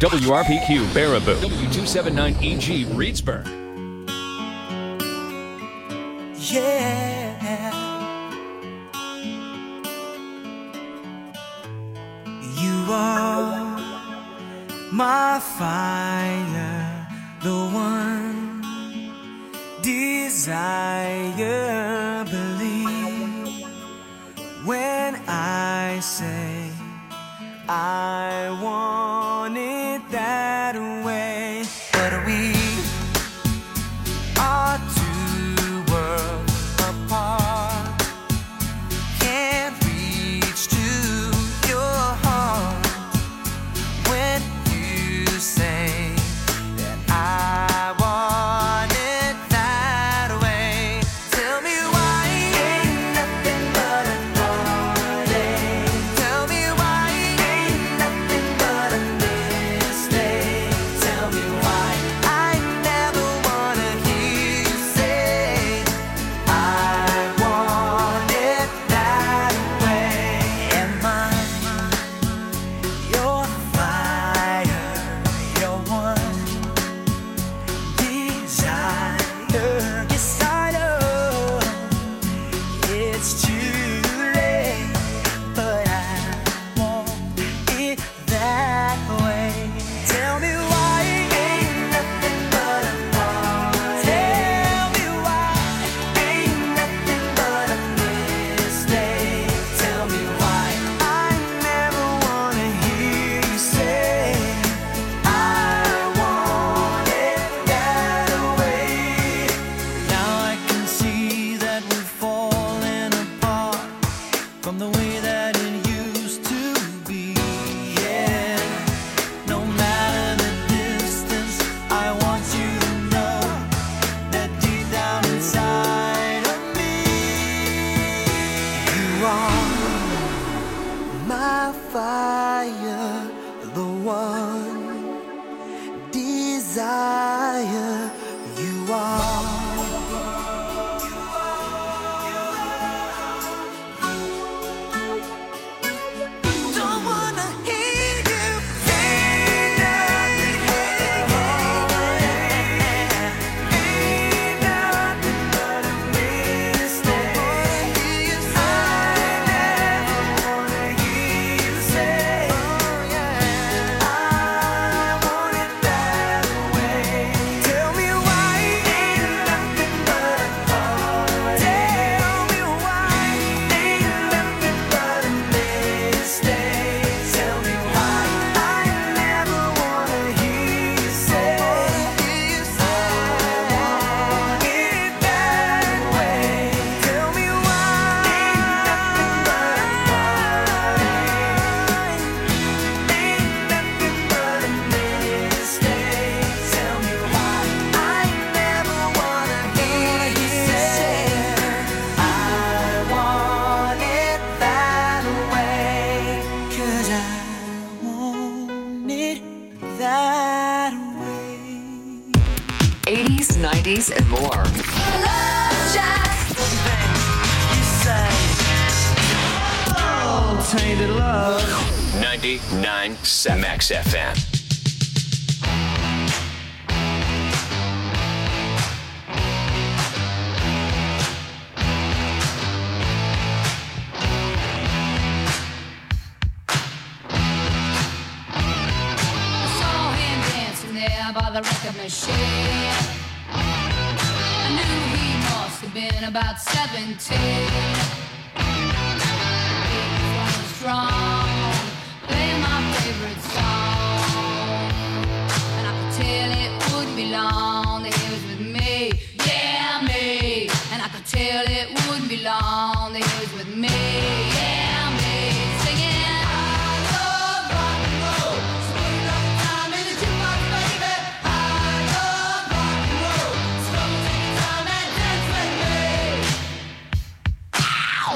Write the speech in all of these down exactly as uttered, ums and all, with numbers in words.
W R P Q Baraboo, W two seventy-nine E G Reedsburg. Yeah, you are my fire, the one desire. Believe when I say I want it that way, but we are two worlds apart. Can't reach to your heart when you say that I want it that way. Tell me why ain't nothing but a heartache. Tell me why ain't nothing but a mistake. Tell me why I never wanna hear you say I want it that way. Am I your fire, your one desire? Yes, I know it's too late, but I want it that way. Tell me why ain't nothing but a heartache. Tell me why ain't nothing but a mistake. Tell me why I never wanna hear you say I want it that way. Now I can see that we're falling apart from the way that it used to be. Yeah, no matter the distance, I want you to know that deep down inside of me, you are my fire, the one desire. You are. Don't wanna hear you say nothing. Ain't nothing but a mistake. I never wanna hear you say I want it that way. Tell me why ain't nothing but a heartache. Tell me why ain't nothing but a mistake. Tell me why I never wanna hear you say I want it that way. Tell me why ain't nothing but a heartache. Ain't nothing but a mistake. Tell me why I never wanna hear you say I want it that way. 'Cause I want it that way. eighties, nineties, and more. You say, oh, tainted love. ninety-nine Max F M. I saw him dancing there by the record machine. I knew he must have been about seventeen. He was strong, playing my favorite song, and I could tell it wouldn't be long that he was with me, yeah me. And I could tell it wouldn't be long that he was with me, yeah me. Singing, I love rock and roll, so put enough time in the jukebox, baby. I love rock and roll, so come take your time and dance with me. Ow!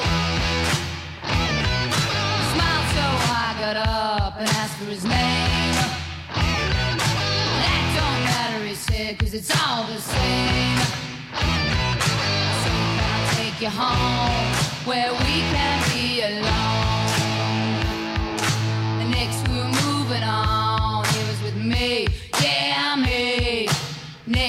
He smiled so I got up and asked for his name. That don't matter, he said, 'cause it's all the same. So can I take you home where we can be alone? The next we were moving on, he was with me.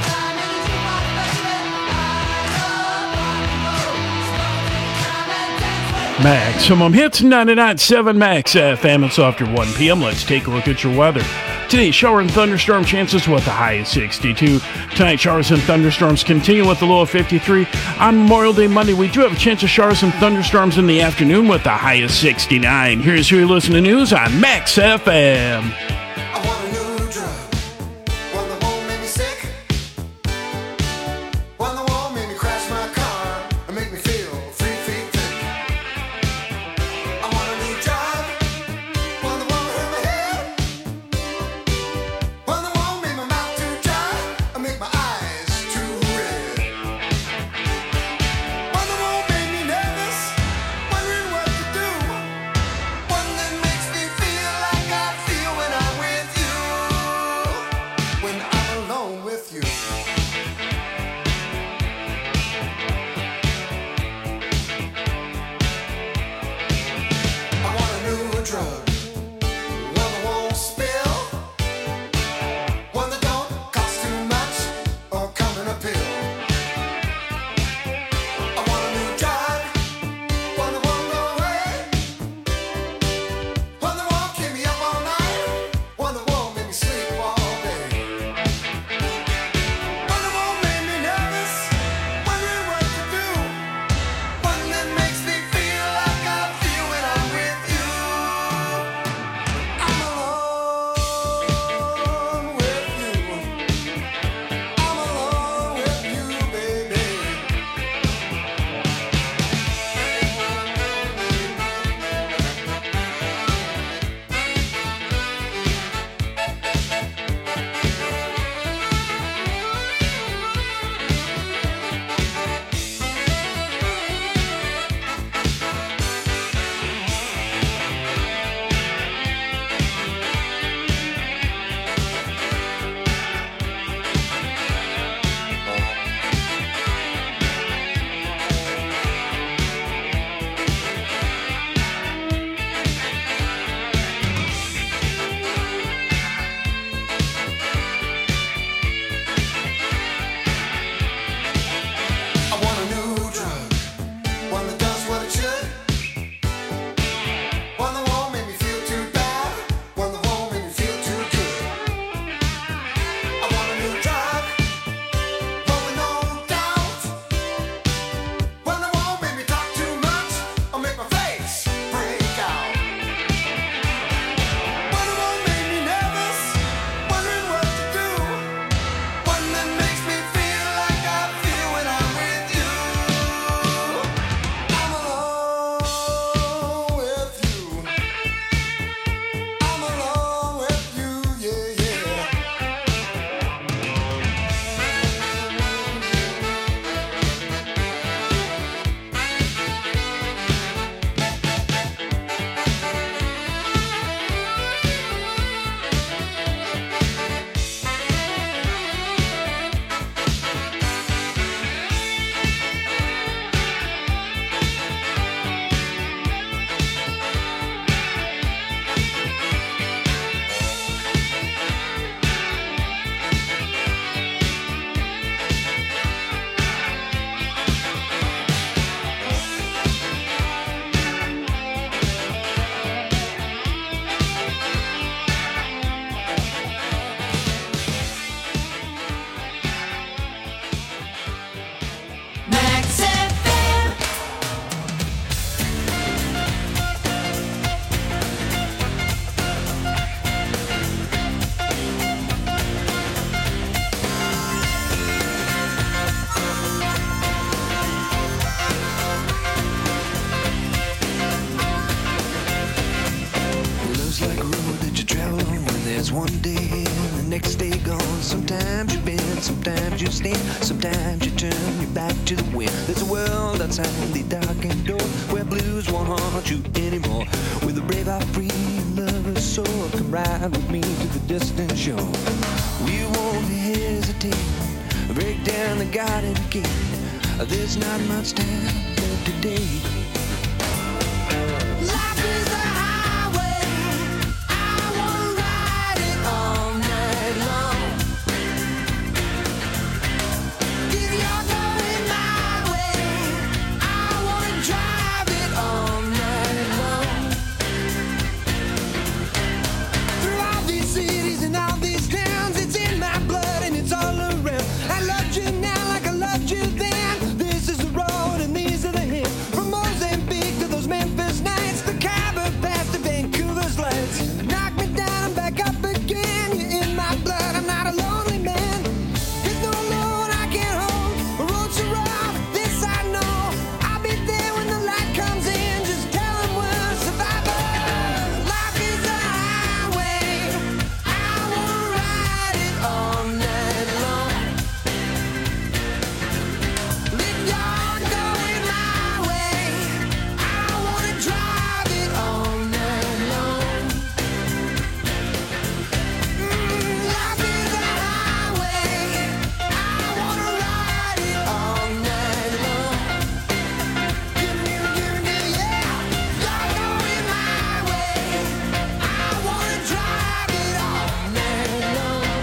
time in a jukebox, baby. I love rock and roll. So take time and dance with me. Maximum Hits ninety-nine point seven Max F M. It's after one p.m. Let's take a look at your weather. Today, shower and thunderstorm chances with a high of sixty-two. Tonight, showers and thunderstorms continue with a low of fifty-three. On Memorial Day Monday, we do have a chance of showers and thunderstorms in the afternoon with a high of sixty-nine. Here's who you listen to news on Max F M. I want a new drug, one that won't make me sick, one that won't make me crash my car and make me feel three feet thick. I want a new job, one that won't hurt my head, one that won't make my mouth too dry and make my eyes too red, one that won't make me nervous, wondering what to do, one that makes me feel like I feel when I'm There's one day here, the next day gone. Sometimes you bend, sometimes you stand, sometimes you turn your back to the wind. There's a world outside the darkened door where blues won't haunt you anymore. With a brave heart, free lover's soul, come ride with me to the distant shore. We won't hesitate, break down the garden gate. There's not much time left today. Life is a highway, I wanna ride it all night long. If you're going my way, I wanna drive it all night long. Through all these cities and all these towns, it's in my blood and it's all around. I loved you now like I loved you then. This is the road and these are the hills. From Mozambique to those Memphis nights, the Khyber Pass to Vancouver's lights. Knock me down and back up again. You're in my blood, I'm not a lonely man. There's no load I can't hold. The road's so rough, this I know. I'll be there when the light comes in. Just tell them we're survivors. Life is a highway, I wanna ride it all night long. If you're going my way, I wanna drive it all night long. Mm, life is a highway, I wanna ride it all night long. Give me, give me, give me, give me, yeah. You're going my way, I wanna drive it all night long.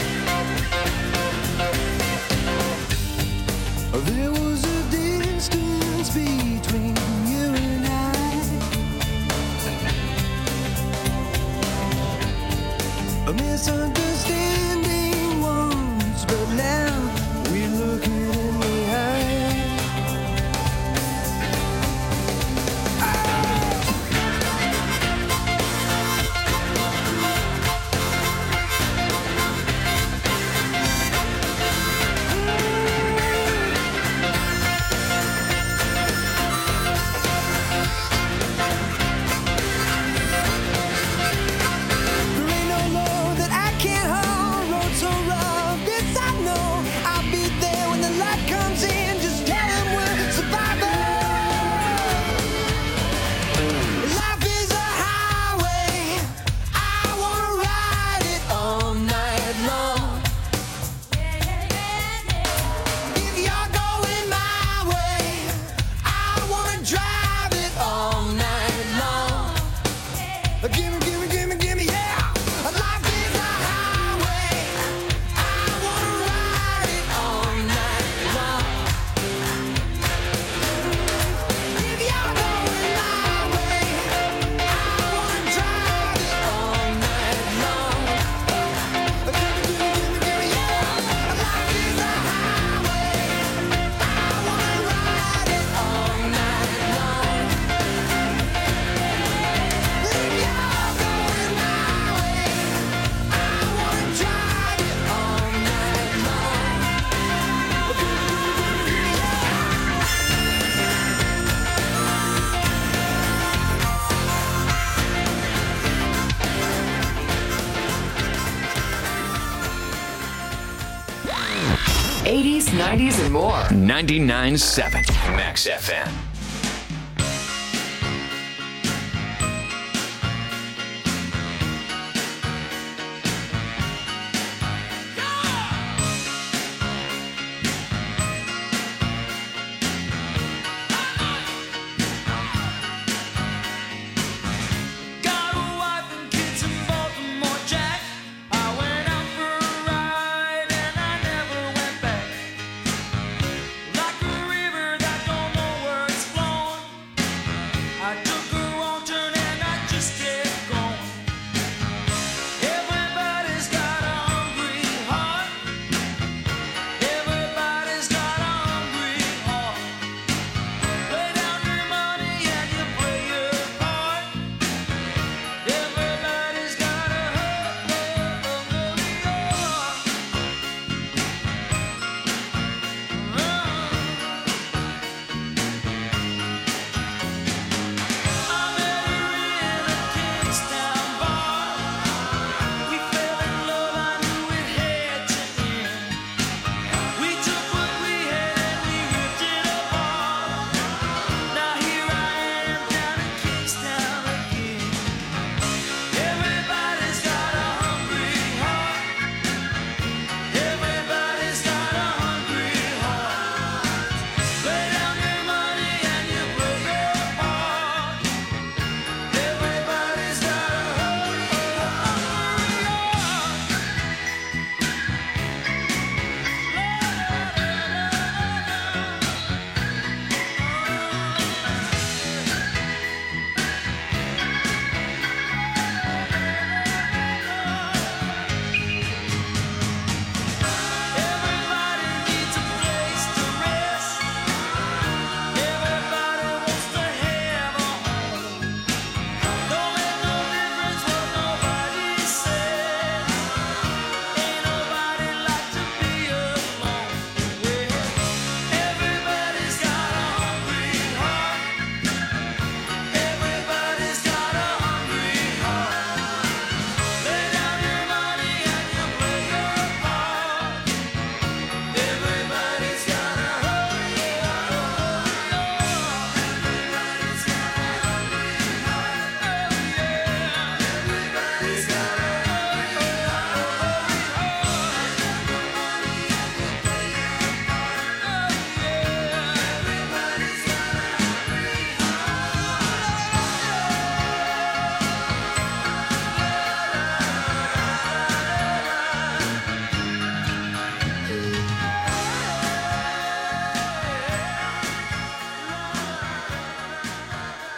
There was a distance between you and I, a misunderstanding once, but now we're looking in the eye. There ain't no load that I can't hold. Road so rough, this I know. I'll be there when the light comes in. Just tell them we're survivors. Life is a highway, I wanna ride it all night long. If you're going my way, I wanna drive it all night long. Gimme, gimme, gimme, gimme, yeah. Life is a highway, I wanna ride it all night long. If you're going my way, I wanna drive it all night long. Gimme, gimme, gimme, gimme, yeah. Life is a highway, I wanna ride it all night long. If you're going my way, I wanna drive it all night long. eighties, nineties, and more. ninety-nine point seven Max F M. Got a wife and kids in Baltimore, Jack. I went out for a ride and I never went back. Like a river that don't know where it's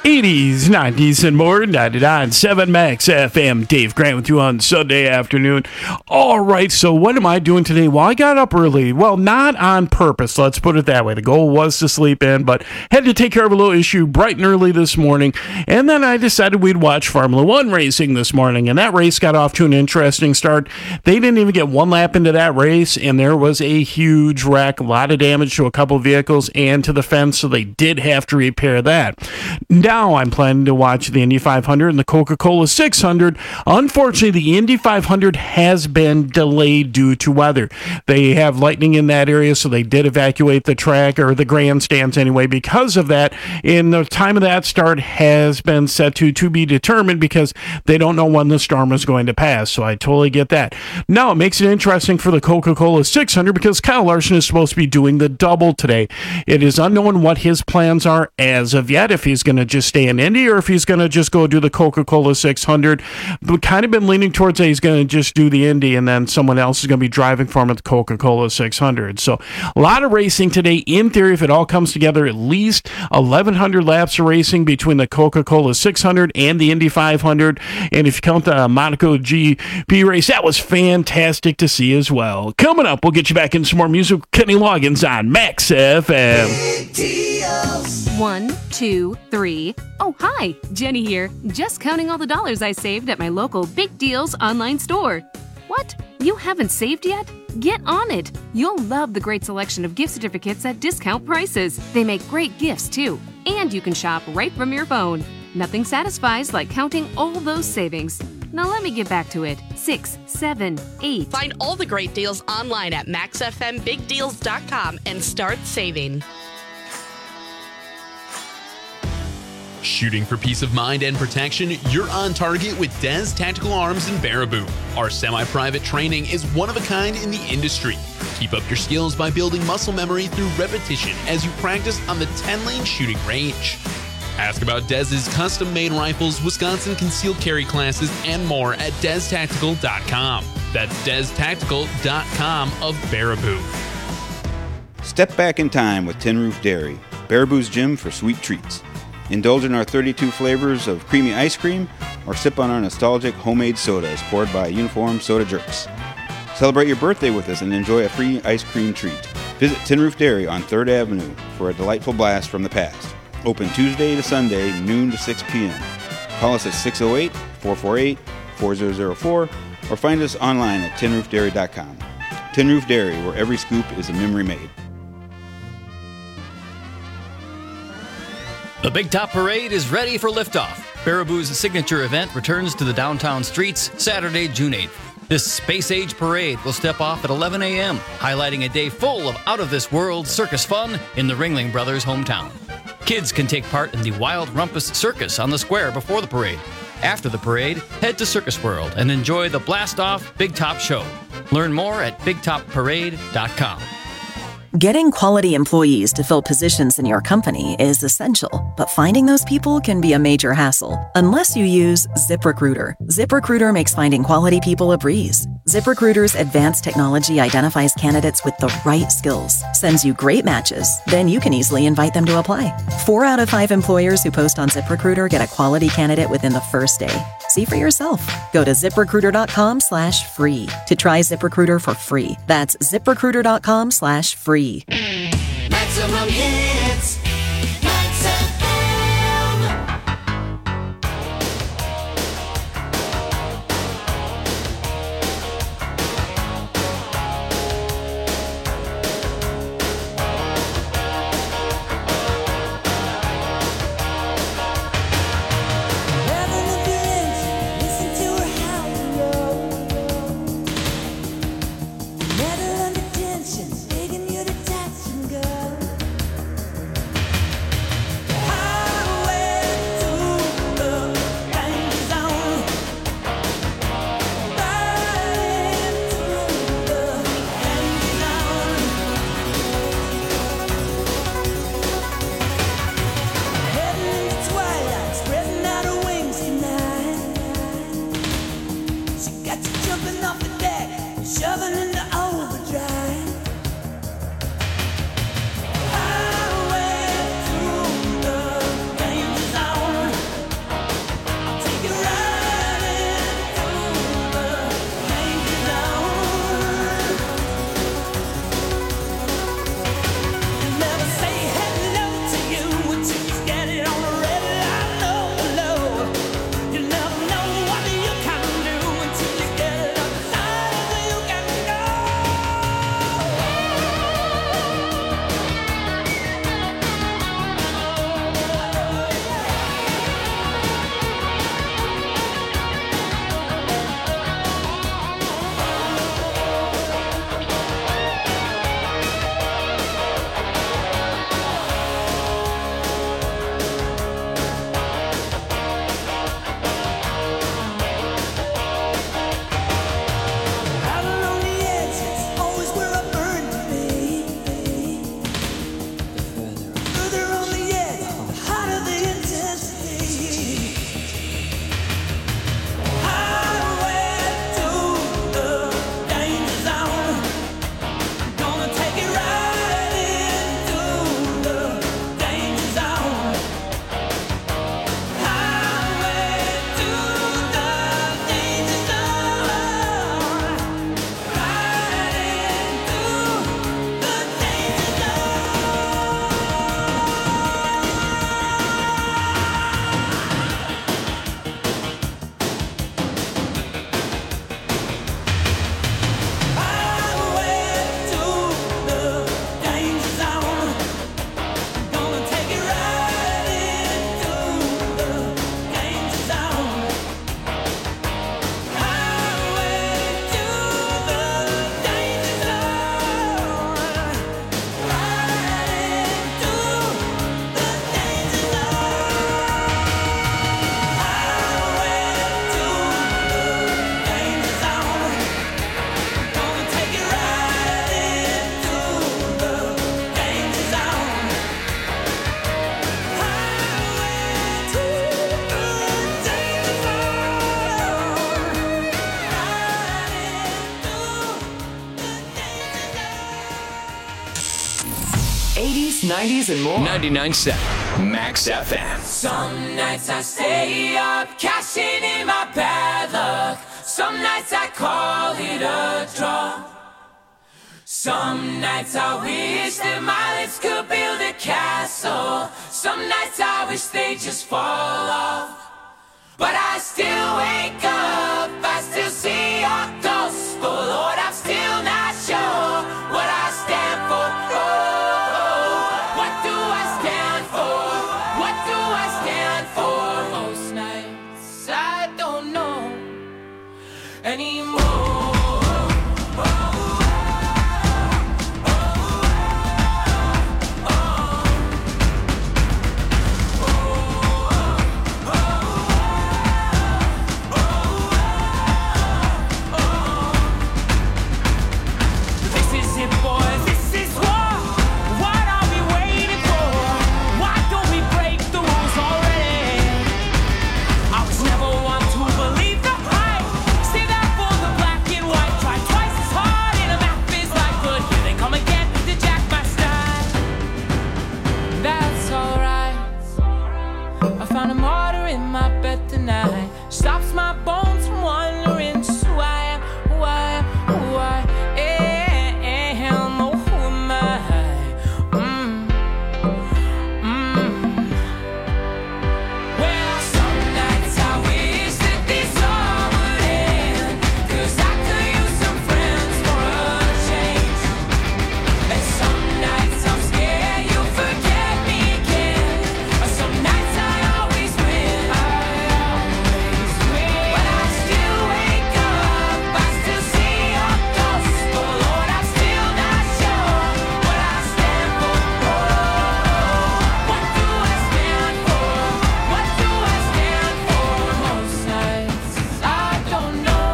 eighties, nineties, and more. ninety-nine point seven Max F M. Dave Grant with you on Sunday afternoon. All right, so what am I doing today? Well, I got up early. Well, not on purpose, let's put it that way. The goal was to sleep in, but had to take care of a little issue bright and early this morning. And then I decided we'd watch Formula One racing this morning, and that race got off to an interesting start. They didn't even get one lap into that race, and there was a huge wreck, a lot of damage to a couple vehicles and to the fence, so they did have to repair that. Now I'm planning to watch the Indy five hundred and the Coca-Cola six hundred. Unfortunately, the Indy five hundred has been delayed due to weather. They have lightning in that area, so they did evacuate the track, or the grandstands anyway, because of that. And the time of that start has been set to to be determined because they don't know when the storm is going to pass, so I totally get that. Now, it makes it interesting for the Coca-Cola six hundred because Kyle Larson is supposed to be doing the double today. It is unknown what his plans are as of yet, if he's going to just stay in Indy or if he's going to just go do the Coca-Cola six hundred. But kind of been leaning towards that he's going to just do the Indy and then someone else is going to be driving for him at the Coca-Cola six hundred. So a lot of racing today. In theory, if it all comes together, at least eleven hundred laps of racing between the Coca-Cola six hundred and the Indy five hundred. And if you count the Monaco G P race, that was fantastic to see as well. Coming up, we'll get you back in some more music. Kenny Loggins on Max F M. One, two, three. Oh, hi, Jenny here. Just counting all the dollars I saved at my local Big Deals online store. What? You haven't saved yet? Get on it. You'll love the great selection of gift certificates at discount prices. They make great gifts, too. And you can shop right from your phone. Nothing satisfies like counting all those savings. Now let me get back to it. Six, seven, eight. Find all the great deals online at max f m big deals dot com and start saving. Shooting for peace of mind and protection, you're on target with Dez Tactical Arms in Baraboo. Our semi-private training is one of a kind in the industry. Keep up your skills by building muscle memory through repetition as you practice on the ten-lane shooting range. Ask about Dez's custom-made rifles, Wisconsin concealed carry classes, and more at dez tactical dot com. That's dez tactical dot com of Baraboo. Step back in time with Tin Roof Dairy, Baraboo's gym for sweet treats. Indulge in our thirty-two flavors of creamy ice cream or sip on our nostalgic homemade sodas poured by uniformed soda jerks. Celebrate your birthday with us and enjoy a free ice cream treat. Visit Tin Roof Dairy on third Avenue for a delightful blast from the past. Open Tuesday to Sunday, noon to six p.m. Call us at six oh eight, four four eight, four zero zero four or find us online at tin roof dairy dot com. Tin Roof Dairy, where every scoop is a memory made. The Big Top Parade is ready for liftoff. Baraboo's signature event returns to the downtown streets Saturday, June eighth. This space-age parade will step off at eleven a.m., highlighting a day full of out-of-this-world circus fun in the Ringling Brothers' hometown. Kids can take part in the Wild Rumpus Circus on the square before the parade. After the parade, head to Circus World and enjoy the Blast-Off Big Top Show. Learn more at big top parade dot com. Getting quality employees to fill positions in your company is essential, but finding those people can be a major hassle unless you use ZipRecruiter. ZipRecruiter makes finding quality people a breeze. ZipRecruiter's advanced technology identifies candidates with the right skills, sends you great matches, then you can easily invite them to apply. Four out of five employers who post on ZipRecruiter get a quality candidate within the first day. See for yourself. Go to ziprecruiter.com slash free to try ZipRecruiter for free. That's ziprecruiter.com slash free. Maximum hits. Max F M. eighties, nineties, and more. ninety-nine point seven Max F M. Some nights I stay up, cashing in my bad luck. Some nights I call it a draw. Some nights I wish that my lips could build a castle. Some nights I wish they just fall off. But I still wake up, I still see your gospel. Lord, I'm still not sure what I stand for. Oh, oh, what do I stand for? What do I stand for? Most nights I don't know anymore. Stops my bones from wondering just who I am, who I am, who I am. Oh, who am I? Mm. Mm. Well, some nights I wish that this all would end, 'cause I could use some friends for a change. And some nights I'm scared you'll forget me again. Some nights I always win. I But I still wake up, I still see your gospel. Lord, I'm still not sure what I stand for. What do I stand for? What do I stand for? Most nights I don't know.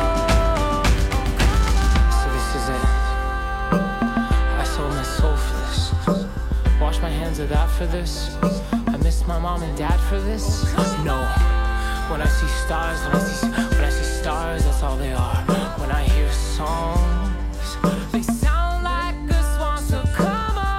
So this is it. I sold my soul for this. Wash my hands of that for this. I miss my mom and dad for this. No. When I see stars, when I see when I see stars, that's all they are. When I hear songs, they sound like a swan. So come on.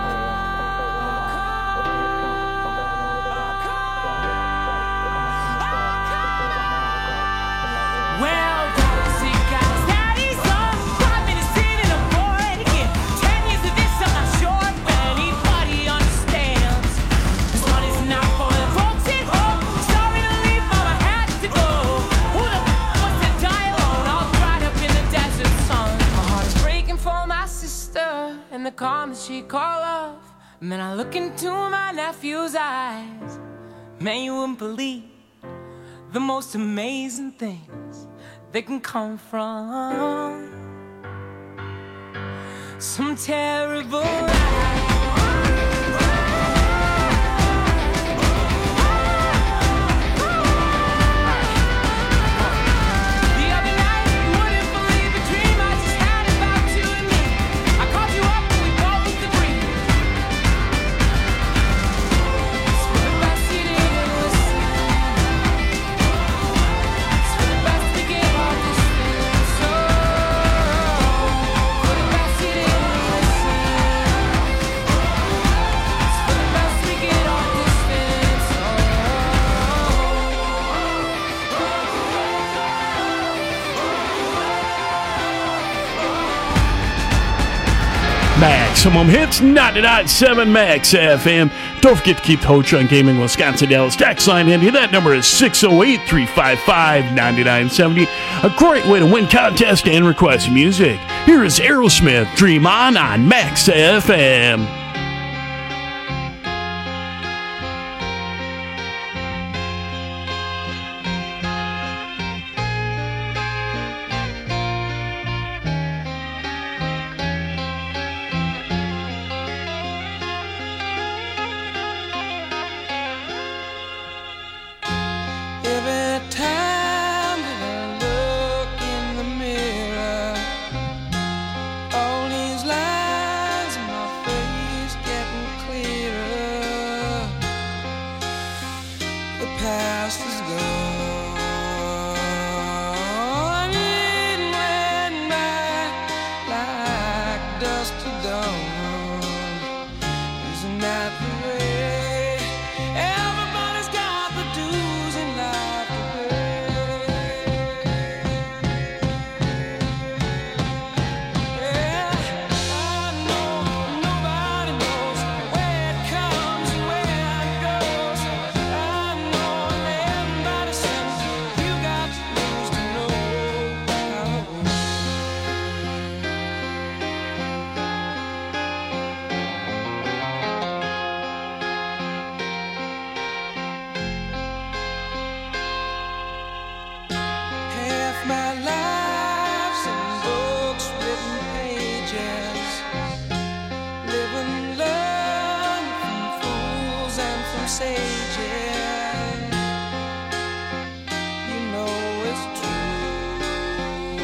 Well, guys, see, guys, daddy's on. Five minutes in and I'm bored again. Ten years of this, I'm not sure if anybody understands. This one is not for the folks at home. Sorry to leave, mama had to go. Who the f- wants to die alone? All dried up in the desert sun. My heart is breaking for my sister and the calm that she called off. And then I look into my nephew's eyes. Man, you wouldn't believe the most amazing things that can come from some terrible life. The other night, you wouldn't believe the dream I just had about you and me. I called you up and we both agreed. It's for the best you didn't listen. It's for the best to get all this thing. So, for the best you didn't listen. It's for the best we get all this thing. So, Maximum Hits, ninety-nine point seven Max F M. Don't forget to keep the Ho Chunk Gaming Wisconsin Dallas tax line handy. That number is six oh eight, three five five, nine nine seven oh. A great way to win contest and request music. Here is Aerosmith, Dream On on Max F M. every time that I look in the mirror, all these lines in my face getting clearer. The past is gone, it went by like dust to dawn. ages. Live and learn from fools and from sages. You know it's true.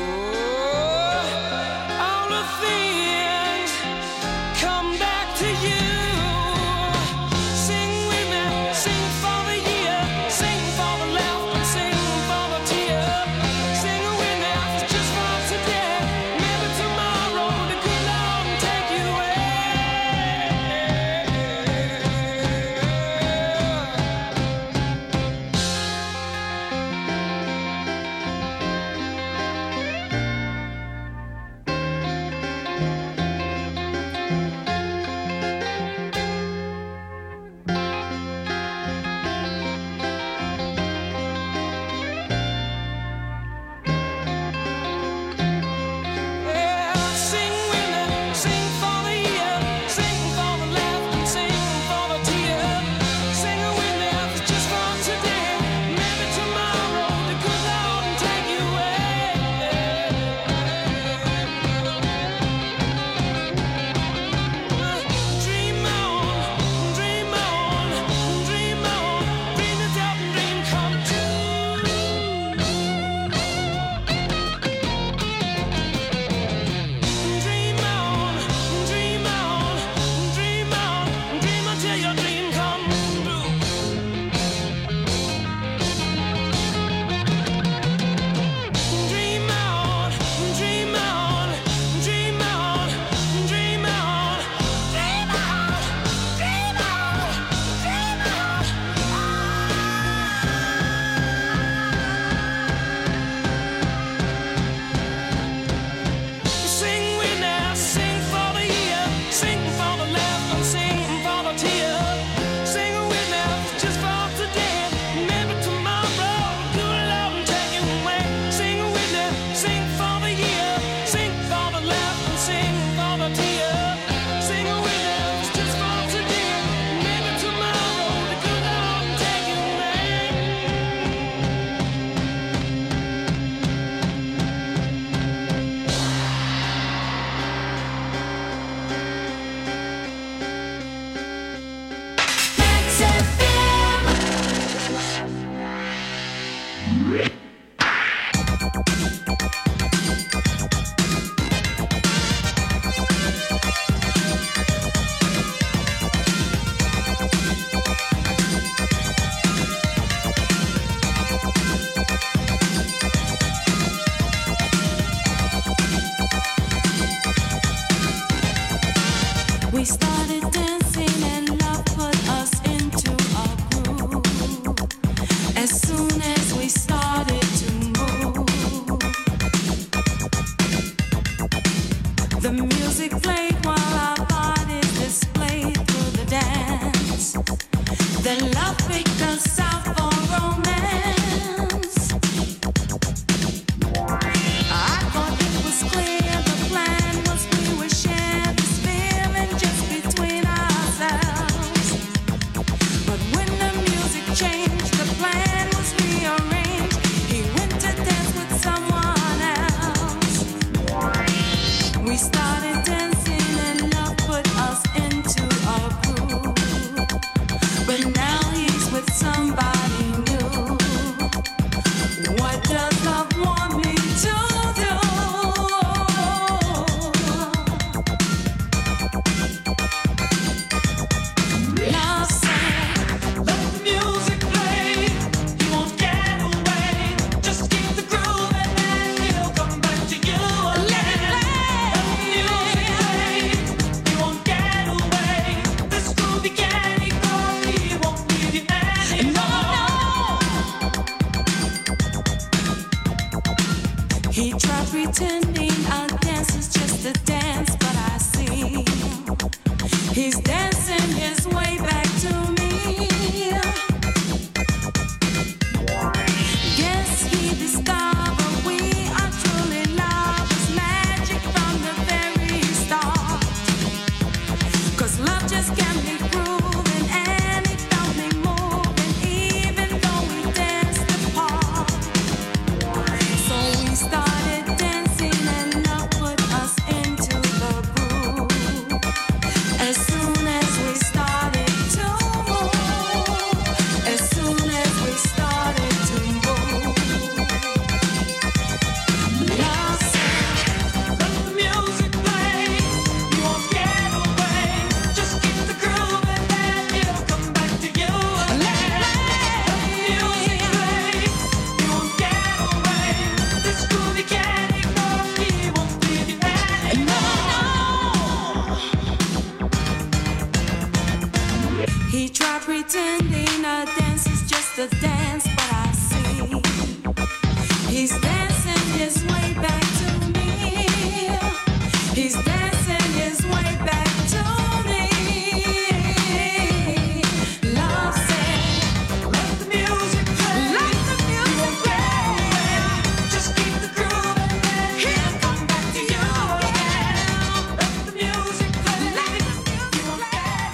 All the things come back to you. Sing with me, sing for the year, sing for the laugh and sing for the tear. Sing with me, just for today. Maybe tomorrow the good Lord will take you away. Yeah, sing with me, sing for the year, sing for the laugh and sing for the tear. Sing with me, just for today. Maybe tomorrow the good Lord will take you away. Dream on, dream on, dream on, dream it up and dream come true. Dream on, dream on, dream on, dream until your dream come true. Dream on, dream on, dream on, dream on, dream on, dream on, dream on. Sing with me, sing for the year, sing for the laugh and sing for the tear. Sing with me, just for today. Maybe tomorrow the good Lord will take you away. Sing with me, sing for the year, sing for the laugh and sing for the tear. Sing with me, just for today. Maybe tomorrow the good Lord will take you away. We started dancing and love put us into a groove. As soon as we started to move, the music played while our bodies displayed through the dance. Then love picked us out for romance. I thought it was clear the plan was we would share this feeling just between ourselves. But when the music changed, the plan was rearranged. He went to dance with someone else. We started dancing and love put us into a groove. But now he's with somebody new. What does love want me to do? Love said, let the music play. You won't get away. Just keep the groove and then he'll come back to you again. Let the music play. You won't get away. This groovy candy girl, he won't leave you anymore. He tried pretending our dance is just a dance, but I see he's dancing his way back to me. Guess he discovered we are truly lovers, magic from the very start. 'Cause love just can't be proven, and it felt me moving, even though we danced apart. So we started dancing and love put us into pretending a dance is just a dance, but I see he's dancing his way back to me. He's dancing his way back to me. Love said, let the music play. Let the music play. Just keep the groove and he'll come back to you again. Let the music play. Let the music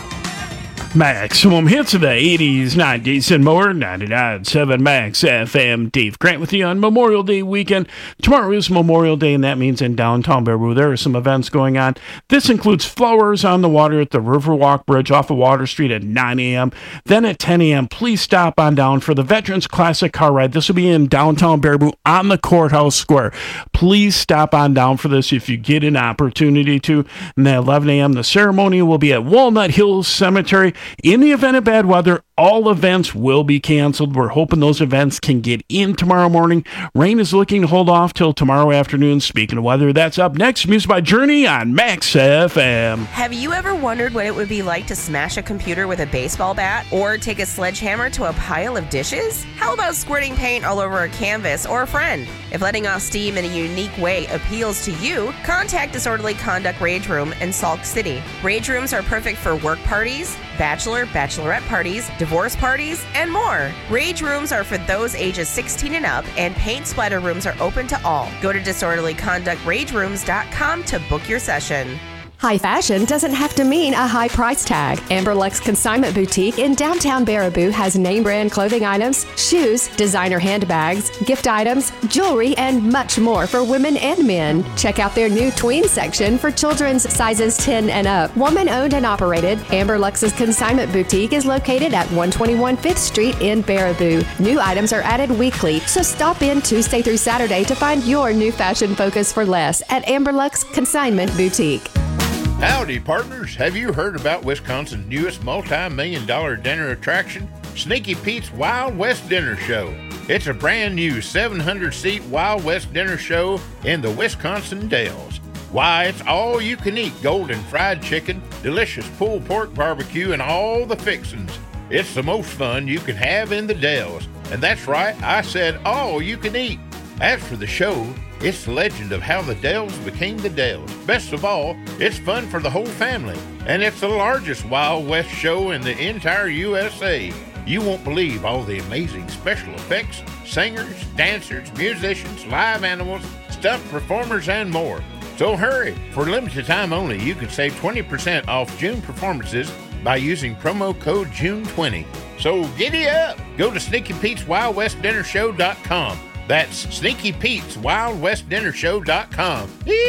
play. Maximum hits of the eighties, nineties, and more. ninety-nine point seven Max F M. Dave Grant with you on Memorial Day weekend. Tomorrow is Memorial Day, and that means in downtown Baraboo there are some events going on. This includes Flowers on the Water at the Riverwalk Bridge off of Water Street at nine a.m. Then at ten a.m., please stop on down for the Veterans Classic Car Ride. This will be in downtown Baraboo on the Courthouse Square. Please stop on down for this if you get an opportunity to. And at eleven a.m., the ceremony will be at Walnut Hills Cemetery. In the event of bad weather, all events will be canceled. We're hoping those events can get in tomorrow morning. Rain is looking to hold off till tomorrow afternoon. Speaking of weather, that's up next. Music by Journey on Max F M. Have you ever wondered what it would be like to smash a computer with a baseball bat or take a sledgehammer to a pile of dishes? How about squirting paint all over a canvas or a friend? If letting off steam in a unique way appeals to you, contact Disorderly Conduct Rage Room in Sauk City. Rage rooms are perfect for work parties, bachelor, bachelorette parties, divorce parties, and more. Rage rooms are for those ages sixteen and up, and paint splatter rooms are open to all. Go to disorderly conduct rage rooms dot com to book your session. High fashion doesn't have to mean a high price tag. Amberlux Consignment Boutique in downtown Baraboo has name brand clothing items, shoes, designer handbags, gift items, jewelry, and much more for women and men. Check out their new tween section for children's sizes ten and up. Woman owned and operated, Amberlux's Consignment Boutique is located at one twenty-one Fifth Street in Baraboo. New items are added weekly, so stop in Tuesday through Saturday to find your new fashion focus for less at Amberlux Consignment Boutique. Howdy, partners. Have you heard about Wisconsin's newest multi-million dollar dinner attraction, Sneaky Pete's Wild West Dinner Show? It's a brand new seven hundred seat Wild West Dinner Show in the Wisconsin Dells. Why, it's all you can eat golden fried chicken, delicious pulled pork barbecue, and all the fixins. It's the most fun you can have in the Dells. And that's right, I said all you can eat. As for the show, it's the legend of how the Dells became the Dells. Best of all, it's fun for the whole family. And it's the largest Wild West show in the entire U S A. You won't believe all the amazing special effects, singers, dancers, musicians, live animals, stunt performers, and more. So hurry! For limited time only, you can save twenty percent off June performances by using promo code June twenty. So giddy up! Go to Sneaky Pete's Wild West Dinner Show dot com. That's Sneaky Pete's Wild West Dinner Show dot com.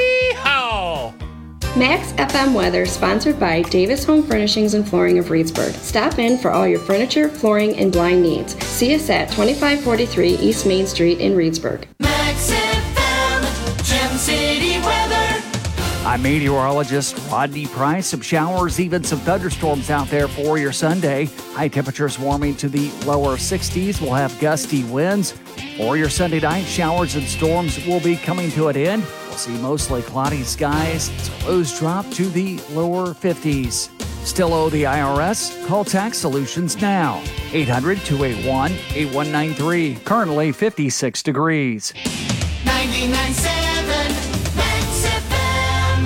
Yee-haw! Max F M weather sponsored by Davis Home Furnishings and Flooring of Reedsburg. Stop in for all your furniture, flooring, and blind needs. See us at twenty-five forty-three East Main Street in Reedsburg. Max F M, Gem City weather. I'm meteorologist Rodney Price. Some showers, even some thunderstorms out there for your Sunday. High temperatures warming to the lower sixties. We'll have gusty winds. For your Sunday night, showers and storms will be coming to an end. We'll see mostly cloudy skies. So lows drop to the lower fifties. Still owe the I R S? Call Tax Solutions now. eight hundred, two eight one, eight one nine three. Currently fifty-six degrees. ninety-nine point seven Max F M.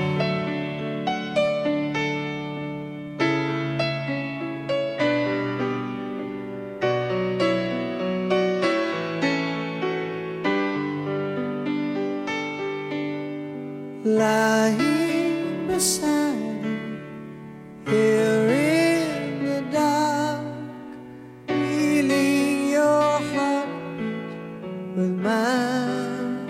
Lying beside you, here in the dark, feeling your heartbeat with mine.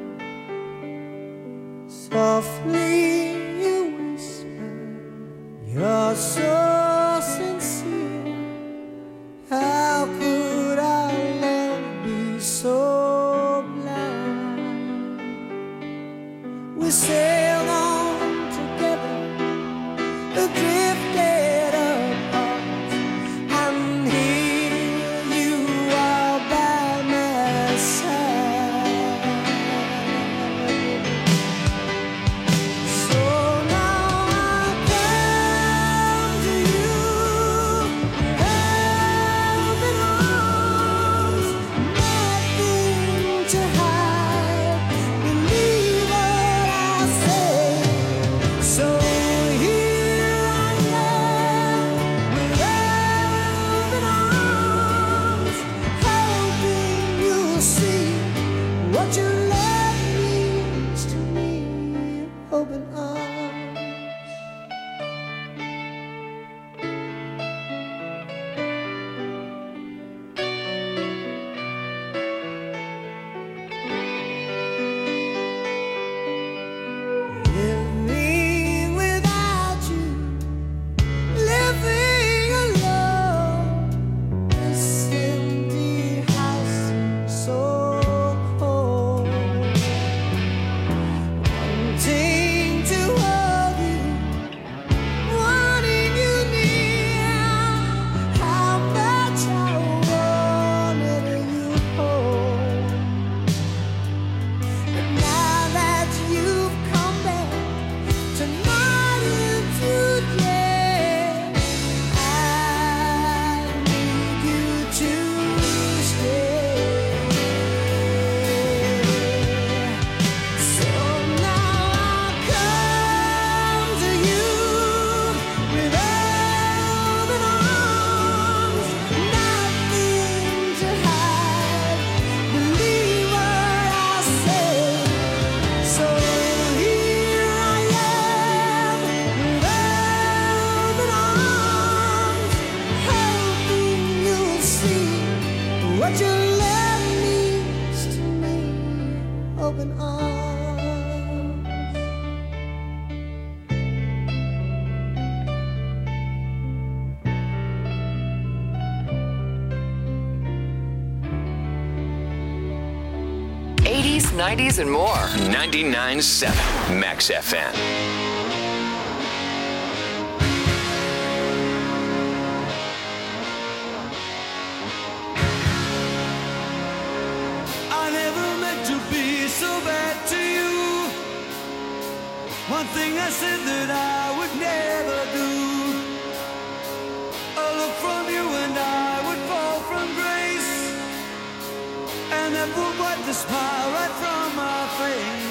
Softly you whisper, you're so sincere. How could our love be so blind? We sail on together, drifted apart, and here you are by my side. So now I come to you. eighties, nineties, and more. ninety-nine point seven Max F M. I never meant to be so bad to you. One thing I said that I would never do. A look from you and I would fall from grace, and that would wipe the smile right from my face.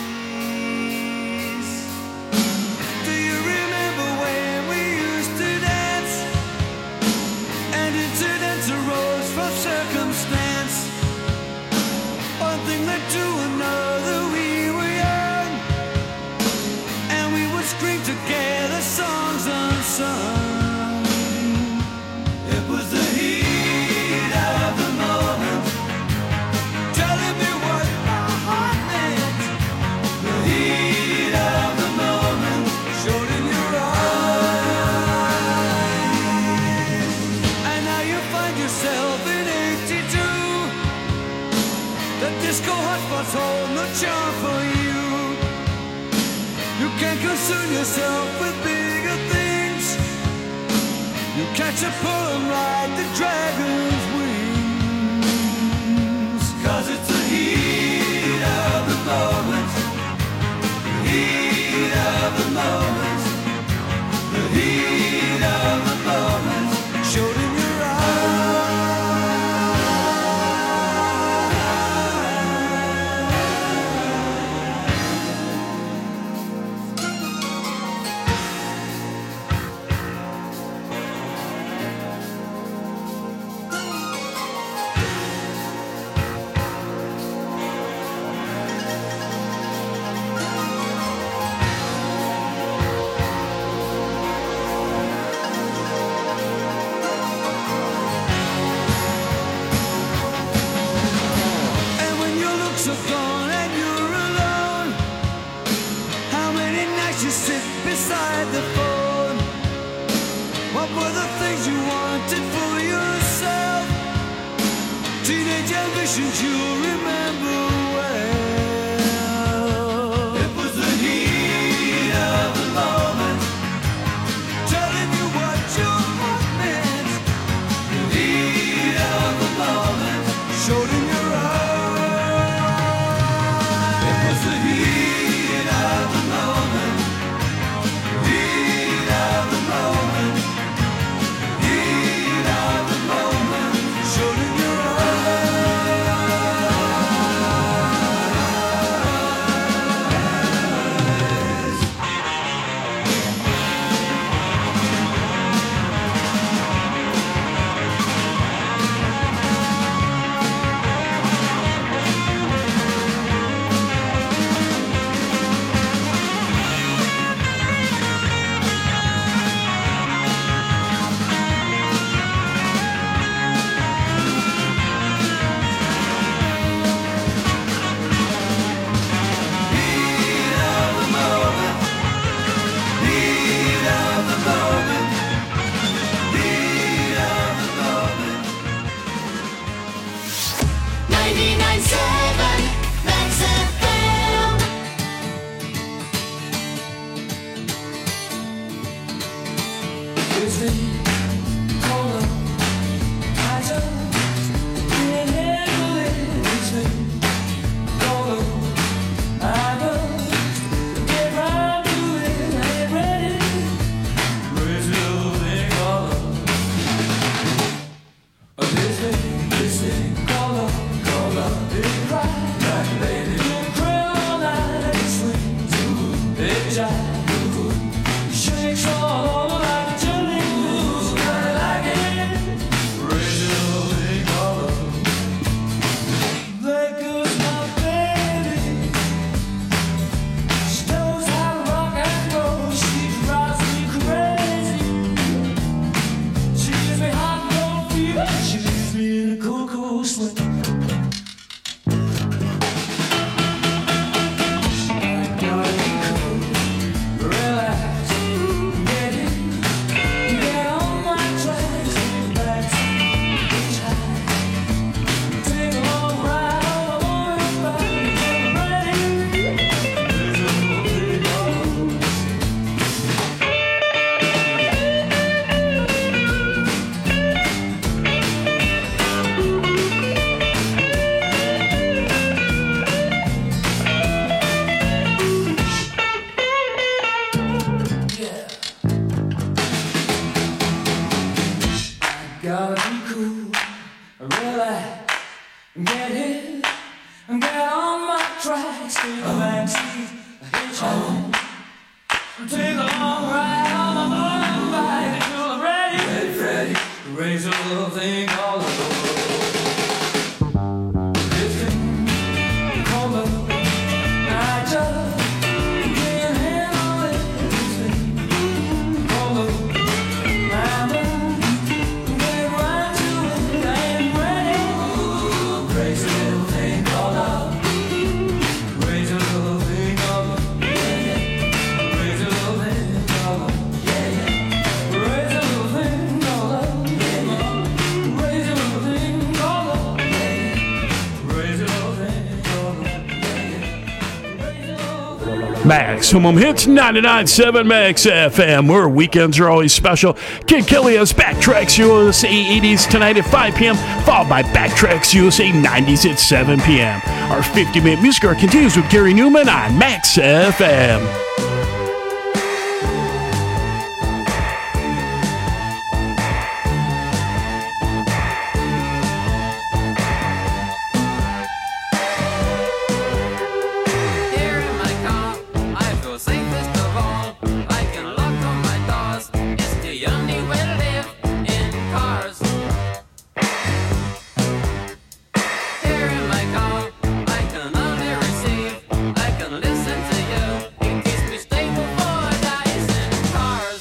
Do you remember when we used to dance, and incidents arose from circumstance? One thing led to another, we were young, and we would scream together songs unsung. It was the heat of the moment, telling me what my heart meant. The heat of the moment showed in your eyes, and now you find yourself in eighty-two. The disco hotspots hold no charm for you. You can't concern yourself with bigger things. You catch a pull and ride the dragon's wings. Cause it's the heat of the moment. The heat of the moment. The heat of the moment showed in your Maximum Hits ninety-nine point seven Max F M, where weekends are always special. Kid Kelly has Backtracks U S A eighties tonight at five p.m., followed by Backtracks U S A nineties at seven p.m. Our fifty-minute music hour continues with Gary Newman on Max F M. Here in my car, I feel safest of all. I can lock on my doors. It's the only way to live in cars. Here in my car, I can only receive. I can listen to you. It keeps me stable for days in cars.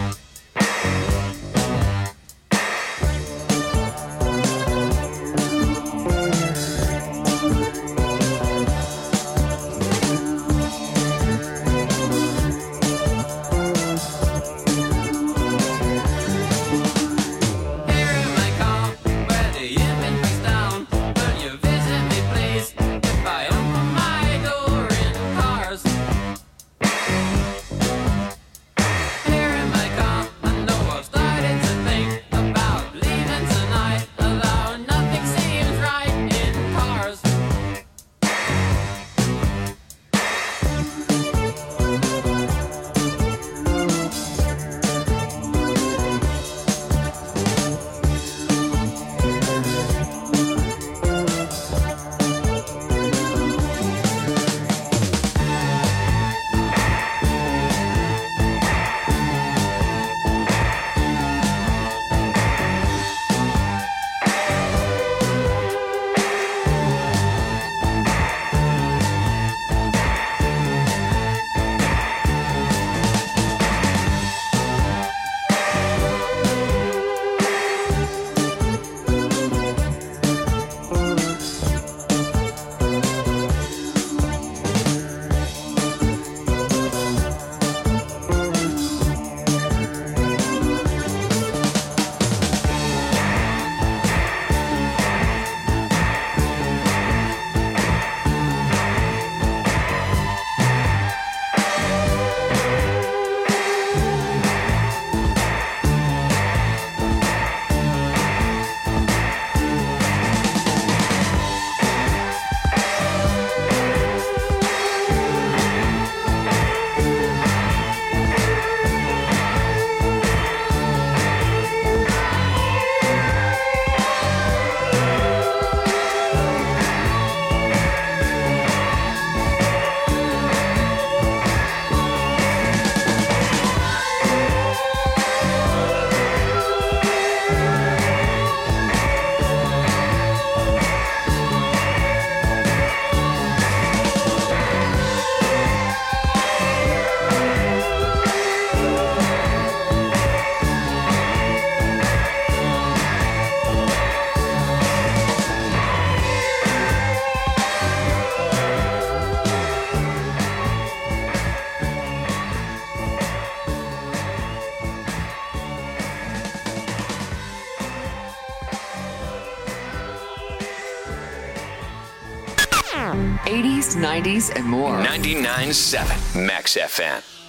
Here in my car, where the image breaks down. Will you visit me, please? If I open my door in cars. Here in my car, I know I've started to think about leaving tonight, although nothing seems right in cars. eighties, nineties, and more. ninety-nine point seven Max F M.